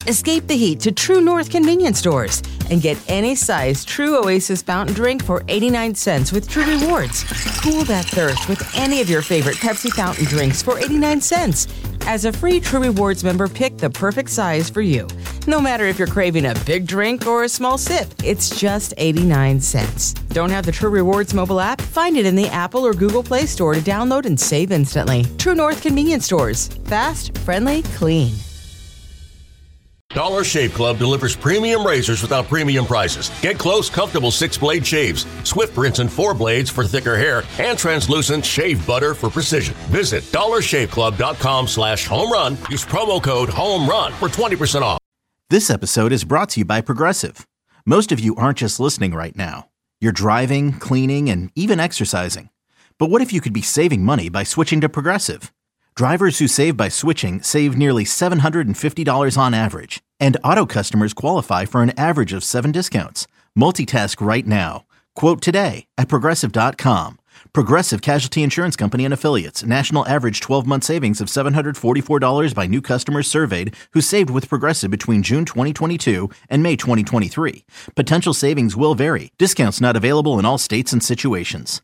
Escape the heat to True North convenience stores and get any size True Oasis fountain drink for 89 cents with True Rewards. Cool that thirst with any of your favorite Pepsi fountain drinks for 89 cents. As a free True Rewards member, pick the perfect size for you. No matter if you're craving a big drink or a small sip, it's just 89 cents. Don't have the True Rewards mobile app? Find it in the Apple or Google Play Store to download and save instantly. True North convenience stores. Fast, friendly, clean. Dollar Shave Club delivers premium razors without premium prices. Get close, comfortable 6-blade shaves, swift rinse and 4 blades for thicker hair, and translucent shave butter for precision. Visit dollarshaveclub.com/home run. Use promo code HOMERUN for 20% off. This episode is brought to you by Progressive. Most of you aren't just listening right now. You're driving, cleaning, and even exercising. But what if you could be saving money by switching to Progressive? Drivers who save by switching save nearly $750 on average, and auto customers qualify for an average of 7 discounts. Multitask right now. Quote today at Progressive.com. Progressive Casualty Insurance Company and Affiliates. National average 12-month savings of $744 by new customers surveyed who saved with Progressive between June 2022 and May 2023. Potential savings will vary. Discounts not available in all states and situations.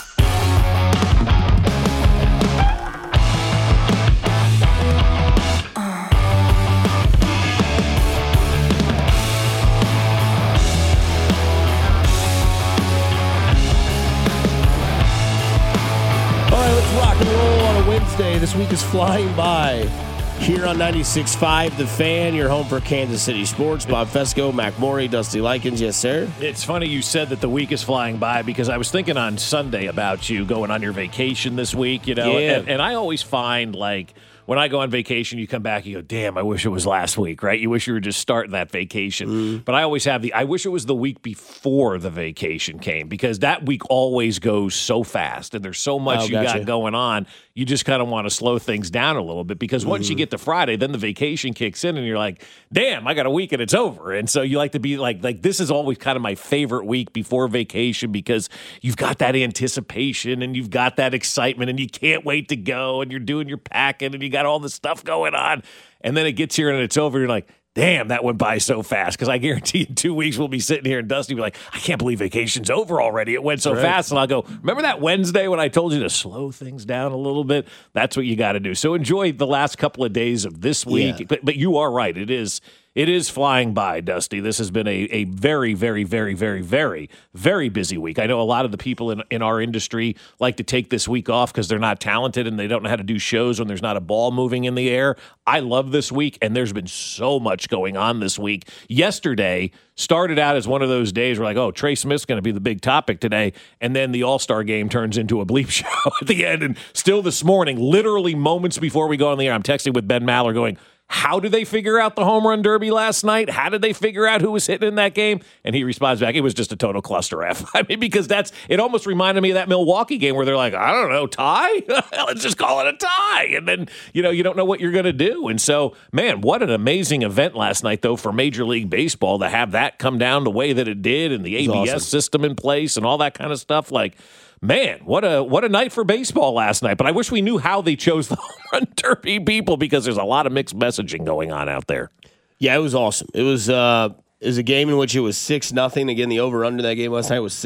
This week is flying by here on 96.5 The Fan, your home for Kansas City sports. Bob Fesco, Mac Morey, Dusty Likens. Yes, sir. It's funny you said that the week is flying by because I was thinking on Sunday about you going on your vacation this week, you know, Yeah. and I always find, like, when I go on vacation, you come back, you go, damn, I wish it was last week, right? You wish you were just starting that vacation. But I always have I wish it was the week before the vacation came because that week always goes so fast and there's so much got going on. You just kind of want to slow things down a little bit because once you get to Friday, then the vacation kicks in and you're like, damn, I got a week and it's over. And so you like to be like this is always kind of my favorite week before vacation because you've got that anticipation and you've got that excitement and you can't wait to go and you're doing your packing and you got all this stuff going on. And then it gets here and it's over. You're like, damn, that went by so fast. Because I guarantee in 2 weeks we'll be sitting here and Dusty will be like, I can't believe vacation's over already. It went so fast. And I'll go, remember that Wednesday when I told you to slow things down a little bit? That's what you got to do. So enjoy the last couple of days of this week. Yeah. But you are right. It is flying by, Dusty. This has been a very, very, very, very, very, very busy week. I know a lot of the people in our industry like to take this week off because they're not talented and they don't know how to do shows when there's not a ball moving in the air. I love this week, and there's been so much going on this week. Yesterday started out as one of those days where like, oh, Trey Smith's going to be the big topic today, and then the All-Star game turns into a bleep show at the end. And still this morning, literally moments before we go on the air, I'm texting with Ben Maller going, how did they figure out the home run derby last night? How did they figure out who was hitting in that game? And he responds back, it was just a total cluster F. I mean, because it almost reminded me of that Milwaukee game where they're like, I don't know, tie? Let's just call it a tie. And then, you don't know what you're going to do. And so, man, what an amazing event last night, though, for Major League Baseball to have that come down the way that it did and the ABS system in place and all that kind of stuff. Like, man, what a night for baseball last night. But I wish we knew how they chose the home run derby people because there's a lot of mixed messaging going on out there. Yeah, it was awesome. It was a game in which it was 6-0. Again, the over-under that game last night was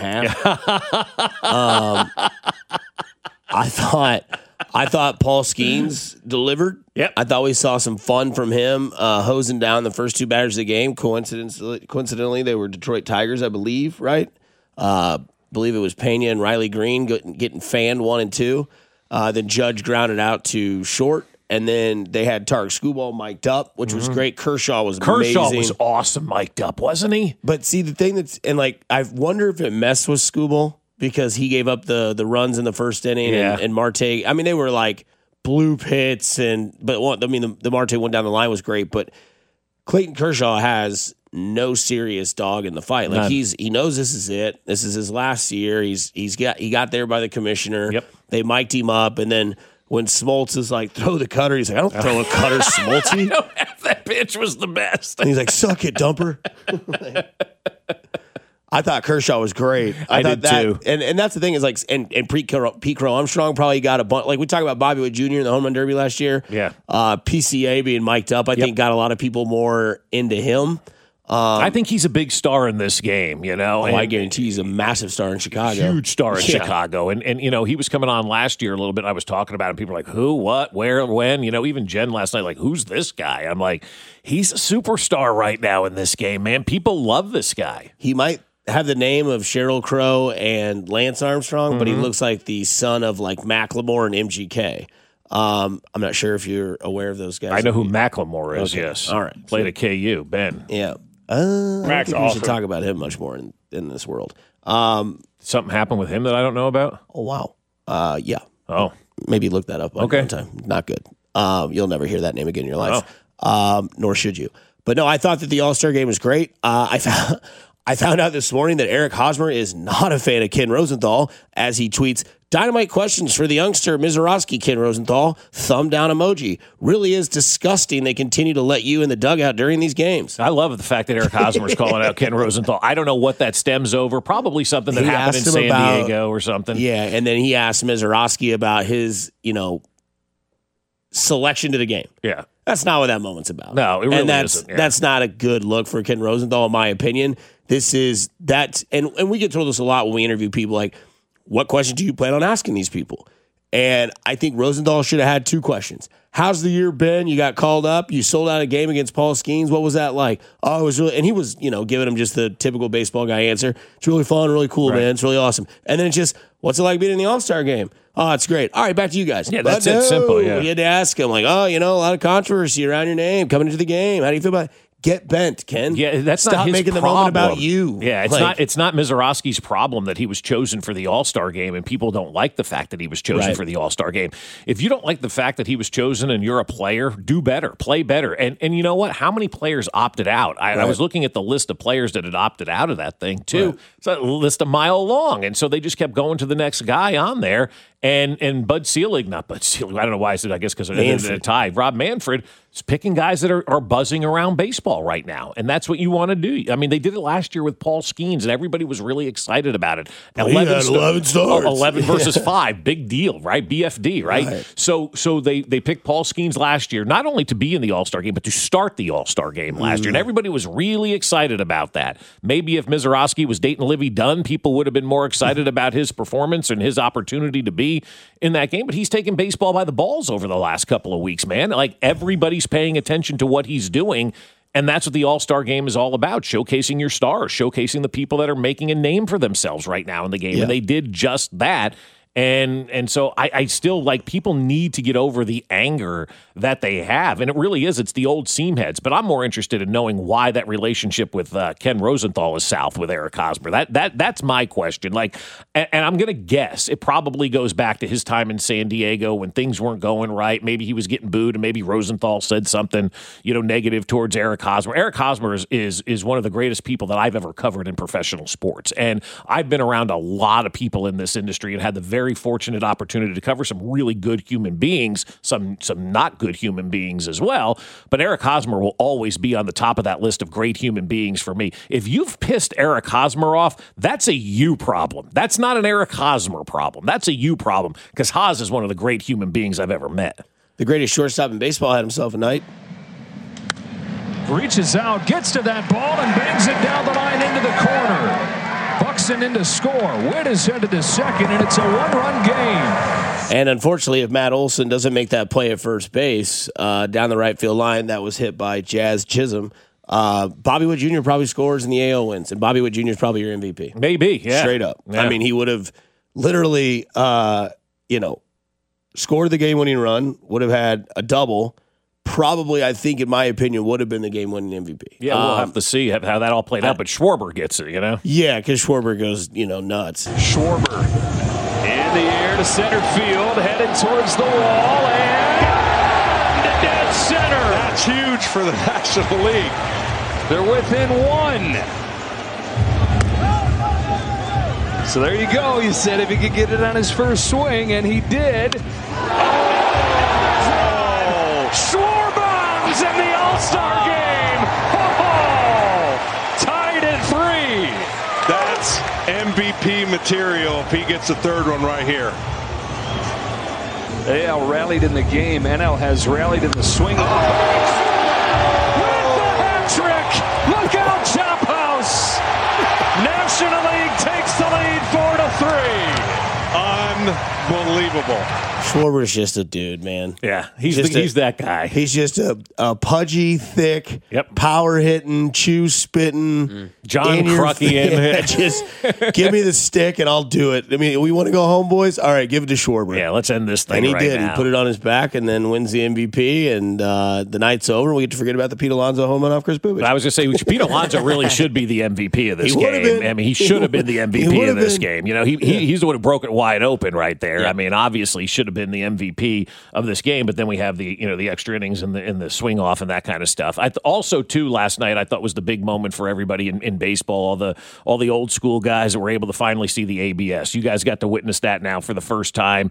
6.5. I thought Paul Skeens delivered. Yep. I thought we saw some fun from him, hosing down the first 2 batters of the game. Coincidentally, they were Detroit Tigers, I believe, right? Believe it was Pena and Riley Green getting fanned 1 and 2. Then Judge grounded out to short, and then they had Tarek Skubal mic'd up, which was great. Kershaw was awesome mic'd up, wasn't he? But see, the thing I wonder if it messed with Skubal because he gave up the runs in the first inning and Marte. I mean, they were like blue pits, the Marte one down the line was great, but Clayton Kershaw has no serious dog in the fight. Like he knows this is it. This is his last year. He got there by the commissioner. Yep. They mic'd him up, and then when Smoltz is like, throw the cutter, he's like, I don't throw a cutter, Smoltzy. That pitch was the best. And he's like, suck it, dumper. I thought Kershaw was great. I did too. And that's the thing is like, and Pete Crow Armstrong probably got a bunch. Like we talked about Bobby Witt Jr. in the Home Run Derby last year. Yeah. PCA being mic'd up, I think got a lot of people more into him. I think he's a big star in this game, you know. I guarantee he's a massive star in Chicago. Huge star in Chicago. And, you know, he was coming on last year a little bit. I was talking about him. People are like, who, what, where, when? You know, even Jen last night, like, who's this guy? I'm like, he's a superstar right now in this game, man. People love this guy. He might have the name of Sheryl Crow and Lance Armstrong, but he looks like the son of, like, Macklemore and MGK. I'm not sure if you're aware of those guys. I know who Macklemore is, Okay. yes. All right. Played at KU, Ben. Yeah. I don't think we should talk about him much more in this world. Something happened with him that I don't know about? Oh, wow. Yeah. Oh. Maybe look that up one time. Not good. You'll never hear that name again in your life. Nor should you. But no, I thought that the All-Star game was great. I found out this morning that Eric Hosmer is not a fan of Ken Rosenthal, as he tweets, "Dynamite questions for the youngster Mizorowski, Ken Rosenthal. Thumb down emoji. Really is disgusting they continue to let you in the dugout during these games." I love the fact that Eric Hosmer's calling out Ken Rosenthal. I don't know what that stems over. Probably something that happened in San Diego or something. Yeah, and then he asked Mizorowski about his, selection to the game. Yeah. That's not what that moment's about. No, it really isn't. Yeah. That's not a good look for Ken Rosenthal, in my opinion. And we get told this a lot when we interview people, like, what question do you plan on asking these people? And I think Rosenthal should have had two questions. How's the year been? You got called up. You sold out a game against Paul Skeens. What was that like? Oh, it was really, and he was, giving him just the typical baseball guy answer. It's really fun, really cool, man. It's really awesome. And then it's just, what's it like being in the All-Star game? Oh, it's great. All right, back to you guys. Yeah, that's it. Simple, yeah. You had to ask him, like, a lot of controversy around your name coming into the game. How do you feel about it? Get bent, Ken. Yeah, that's Stop not his making problem. the moment about you. Yeah, it's not Mizorowski's problem that he was chosen for the All-Star game, and people don't like the fact that he was chosen for the All-Star game. If you don't like the fact that he was chosen and you're a player, do better, play better. And you know what? How many players opted out? I was looking at the list of players that had opted out of that thing too. Right. It's a list a mile long, and so they just kept going to the next guy on there. And Bud Selig, not Bud Selig, I don't know why I said, I guess because it's a tie. Rob Manfred is picking guys that are buzzing around baseball right now. And that's what you want to do. I mean, they did it last year with Paul Skeens, and everybody was really excited about it. 11 stars. 11 versus 5. Big deal, right? BFD, right? So they picked Paul Skeens last year, not only to be in the All-Star game, but to start the All-Star game last year. And everybody was really excited about that. Maybe if Mizorowski was dating Livy Dunn, people would have been more excited about his performance and his opportunity to be in that game, but he's taken baseball by the balls over the last couple of weeks, man. Like, everybody's paying attention to what he's doing, and that's what the All-Star game is all about, showcasing your stars, showcasing the people that are making a name for themselves right now in the game, and they did just that. And so I still, like, people need to get over the anger that they have. And it really is. It's the old seam heads. But I'm more interested in knowing why that relationship with Ken Rosenthal is south with Eric Hosmer. That's my question. Like, and I'm going to guess it probably goes back to his time in San Diego when things weren't going right. Maybe he was getting booed, and maybe Rosenthal said something, negative towards Eric Hosmer. Eric Hosmer is one of the greatest people that I've ever covered in professional sports. And I've been around a lot of people in this industry and had the very fortunate opportunity to cover some really good human beings, some not good human beings as well. But Eric Hosmer will always be on the top of that list of great human beings for me. If you've pissed Eric Hosmer off, that's a you problem. That's not an Eric Hosmer problem. That's a you problem, because Hos is one of the great human beings I've ever met. The greatest shortstop in baseball had himself a night. Reaches out, gets to that ball, and bangs it down the line into the corner. Buxton in to score. Witt is headed to second, and it's a one-run game. And unfortunately, if Matt Olson doesn't make that play at first base down the right field line, that was hit by Jazz Chisholm. Bobby Witt Jr. probably scores in the AL wins, and Bobby Witt Jr. is probably your MVP. Maybe, yeah. Straight up. Yeah. I mean, he would have literally, scored the game-winning run, would have had a double. Probably, I think, in my opinion, would have been the game-winning MVP. Yeah, we'll have to see how that all played out. But Schwarber gets it, Yeah, because Schwarber goes, nuts. Schwarber in the air to center field, headed towards the wall, and to dead center. That's huge for the National League. They're within one. So there you go. You said if he could get it on his first swing, and he did. Schwarber's in the All-Star game. Oh, tied at 3. That MVP material if he gets the third one right here. AL rallied in the game. NL has rallied in the swing. With the hat trick! Look out, Chop House! National League takes the lead 4-3. Unbelievable. Schwarber's just a dude, man. Yeah, he's that guy. He's just a pudgy, thick, power hitting, chew spitting, John Cruckian. Just give me the stick and I'll do it. I mean, we want to go home, boys. All right, give it to Schwarber. Yeah, let's end this thing. And he right did. now. He put it on his back and then wins the MVP. And the night's over. We get to forget about the Pete Alonso home run off Chris Bubich. I was going to say, Pete Alonso really should be the MVP of this game. I mean, he should have been the MVP of this game. You know, he's the one who broke it wide open right there. Yeah. I mean, obviously should have been the MVP of this game, but then we have the extra innings and the swing off and that kind of stuff. Also, too, last night I thought was the big moment for everybody in baseball. All the old school guys that were able to finally see the ABS. You guys got to witness that now for the first time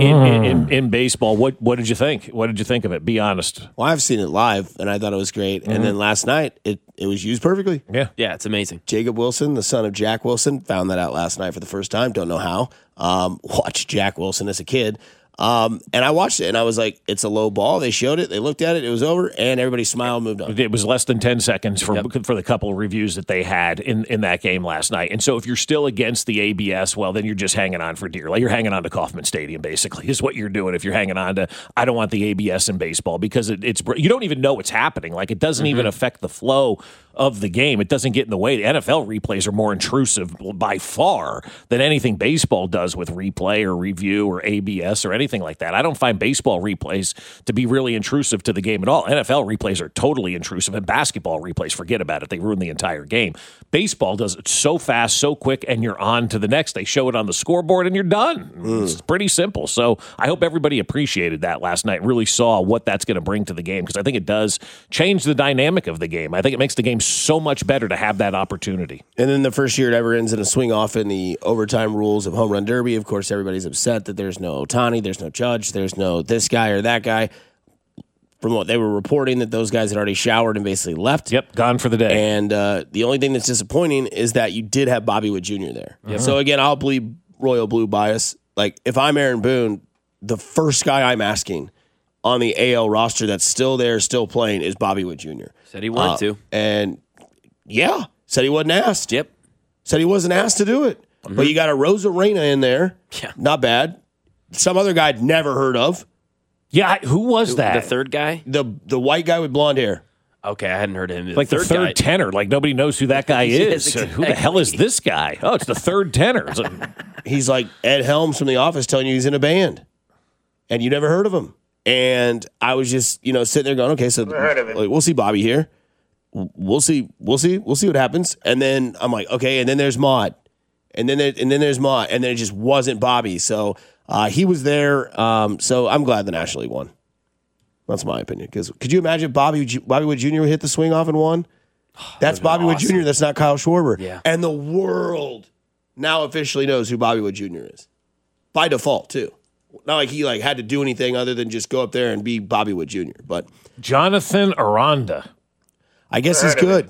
in baseball. What did you think? What did you think of it? Be honest. Well, I've seen it live and I thought it was great. And then last night it was used perfectly. Yeah, it's amazing. Jacob Wilson, the son of Jack Wilson, found that out last night for the first time. Don't know how. Watched Jack Wilson as a kid. And I watched it, and I was like, it's a low ball. They showed it. They looked at it. It was over, and everybody smiled and moved on. It was less than 10 seconds for the couple of reviews that they had in that game last night. And so if you're still against the ABS, well, then you're just hanging on for dear. Like you're hanging on to Kauffman Stadium, basically, is what you're doing if you're hanging on to, I don't want the ABS in baseball, because it's you don't even know what's happening. Like it doesn't even affect the flow of the game. It doesn't get in the way. The NFL replays are more intrusive by far than anything baseball does with replay or review or ABS or anything like that. I don't find baseball replays to be really intrusive to the game at all. NFL replays are totally intrusive, and basketball replays, forget about it. They ruin the entire game. Baseball does it so fast, so quick, and you're on to the next. They show it on the scoreboard and you're done. It's pretty simple. So I hope everybody appreciated that last night, really saw what that's going to bring to the game, because I think it does change the dynamic of the game. I think it makes the game so much better to have that opportunity. And then the first year it ever ends in a swing off in the overtime rules of home run derby. Of course, everybody's upset that there's no Ohtani, there's no Judge, there's no this guy or that guy. From what they were reporting, that those guys had already showered and basically left. Yep, gone for the day. And the only thing that's disappointing is that you did have Bobby Witt Jr. there. Yep. So again, I'll bleed royal blue bias. Like if I'm Aaron Boone, the first guy I'm asking on the AL roster that's still there, still playing, is Bobby Witt Jr. Said he wanted to. And yeah, said he wasn't asked. Yep. Said he wasn't asked to do it. But you got a Rosarena in there. Yeah. Not bad. Some other guy I'd never heard of. Yeah, who was that? The third guy? The white guy with blonde hair. Okay, I hadn't heard of him. Like the third tenor. Like nobody knows who that guy is. Yes, exactly. Who the hell is this guy? Oh, it's the third tenor. He's like Ed Helms from The Office telling you he's in a band. And you never heard of him. And I was just, sitting there going, okay, so we'll see Bobby here. We'll see what happens. And then I'm like, okay, and then there's Maude. And then there's Maude. And then it just wasn't Bobby. So he was there. So I'm glad the National League won. That's my opinion. Because could you imagine Bobby Witt Jr. hit the swing off and won? That's Bobby Witt Jr. That's not Kyle Schwarber. Yeah. And the world now officially knows who Bobby Witt Jr. is. By default, too. Not like he had to do anything other than just go up there and be Bobby Witt Jr. But Jonathan Aranda. I guess he's good.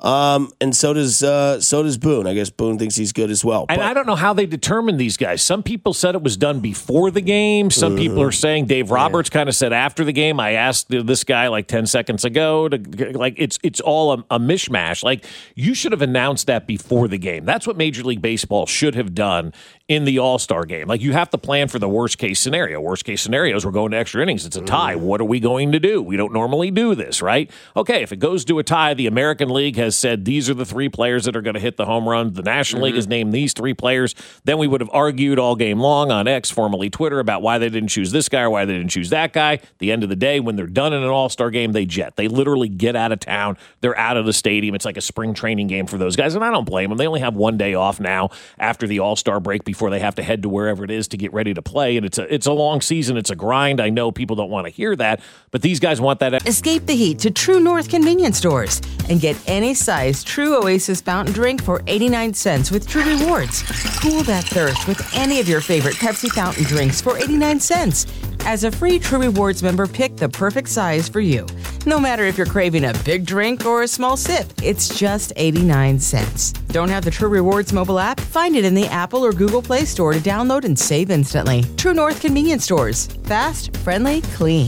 And so does Boone. I guess Boone thinks he's good as well. And I don't know how they determine these guys. Some people said it was done before the game. Some people are saying Dave Roberts kind of said after the game. I asked this guy like 10 seconds ago. It's all a mishmash. Like you should have announced that before the game. That's what Major League Baseball should have done in the All-Star game. Like you have to plan for the worst case scenario. Worst case scenario is we're going to extra innings. It's a tie. What are we going to do? We don't normally do this, right? Okay, if it goes to a tie, the American League has said these are the three players that are going to hit the home run. The National League has named these three players. Then we would have argued all game long on X, formerly Twitter, about why they didn't choose this guy or why they didn't choose that guy. At the end of the day, when they're done in an All-Star game, they jet. They literally get out of town. They're out of the stadium. It's like a spring training game for those guys, and I don't blame them. They only have one day off now after the All-Star break before they have to head to wherever it is to get ready to play, and it's a long season. It's a grind. I know people don't want to hear that, but these guys want that. Escape the heat to True North convenience stores and get any size True Oasis fountain drink for 89 cents with True Rewards. Cool that thirst with any of your favorite Pepsi fountain drinks for 89 cents. As a free True Rewards member, pick the perfect size for you. No matter if you're craving a big drink or a small sip, it's just 89 cents. Don't have the True Rewards mobile app? Find it in the Apple or Google Play Store to download and save instantly. True North Convenience Stores. Fast, friendly, clean.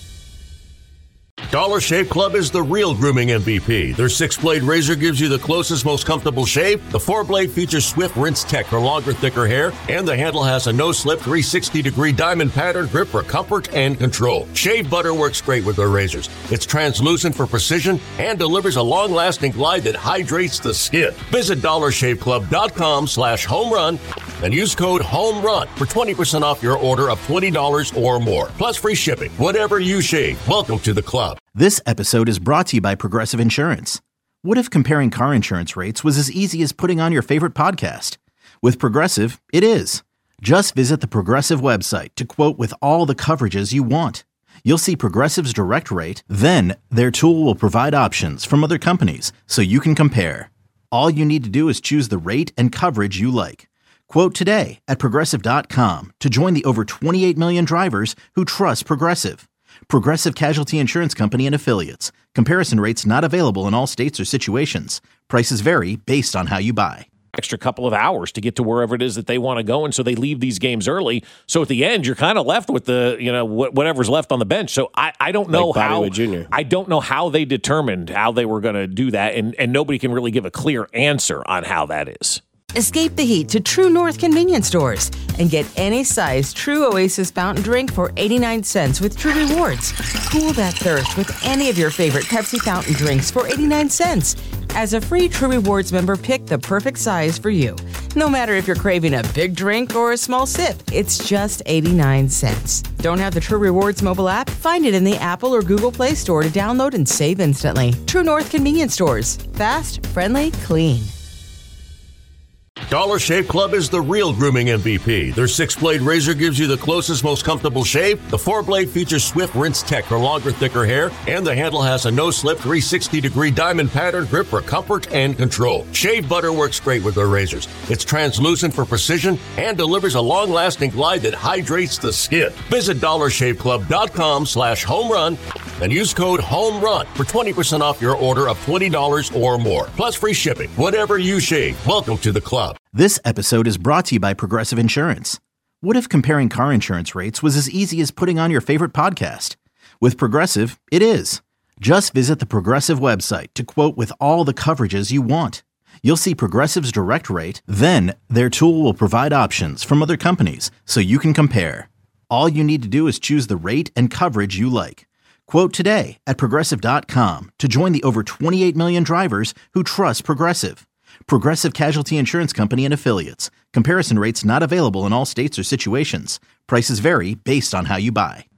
Dollar Shave Club is the real grooming MVP. Their 6-blade razor gives you the closest, most comfortable shave. The 4-blade features Swift Rinse Tech for longer, thicker hair. And the handle has a no-slip 360-degree diamond pattern grip for comfort and control. Shave butter works great with their razors. It's translucent for precision and delivers a long-lasting glide that hydrates the skin. Visit DollarShaveClub.com/homerun and use code HOMERUN for 20% off your order of $20 or more. Plus free shipping. Whatever you shave, welcome to the club. This episode is brought to you by Progressive Insurance. What if comparing car insurance rates was as easy as putting on your favorite podcast? With Progressive, it is. Just visit the Progressive website to quote with all the coverages you want. You'll see Progressive's direct rate, then their tool will provide options from other companies so you can compare. All you need to do is choose the rate and coverage you like. Quote today at Progressive.com to join the over 28 million drivers who trust Progressive. Progressive Casualty Insurance Company and Affiliates. Comparison rates not available in all states or situations. Prices vary based on how you buy. Extra couple of hours to get to wherever it is that they want to go, and so they leave these games early. So at the end, you're kind of left with the whatever's left on the bench. So I don't know how I don't know how they determined how they were going to do that, and nobody can really give a clear answer on how that is. Escape the heat to True North Convenience Stores and get any size True Oasis fountain drink for 89 cents with True Rewards. Cool that thirst with any of your favorite Pepsi fountain drinks for 89 cents. As a free True Rewards member, pick the perfect size for you. No matter if you're craving a big drink or a small sip, it's just 89 cents. Don't have the True Rewards mobile app? Find it in the Apple or Google Play Store to download and save instantly. True North Convenience Stores. Fast, friendly, clean. Dollar Shave Club is the real grooming MVP. Their 6-blade razor gives you the closest, most comfortable shave. The 4-blade features Swift Rinse Tech for longer, thicker hair. And the handle has a no-slip 360-degree diamond pattern grip for comfort and control. Shave butter works great with their razors. It's translucent for precision and delivers a long-lasting glide that hydrates the skin. Visit DollarShaveClub.com/homerun and use code HOMERUN for 20% off your order of $20 or more. Plus free shipping. Whatever you shave, welcome to the club. This episode is brought to you by Progressive Insurance. What if comparing car insurance rates was as easy as putting on your favorite podcast? With Progressive, it is. Just visit the Progressive website to quote with all the coverages you want. You'll see Progressive's direct rate, then their tool will provide options from other companies so you can compare. All you need to do is choose the rate and coverage you like. Quote today at Progressive.com to join the over 28 million drivers who trust Progressive. Progressive Casualty Insurance Company and Affiliates. Comparison rates not available in all states or situations. Prices vary based on how you buy.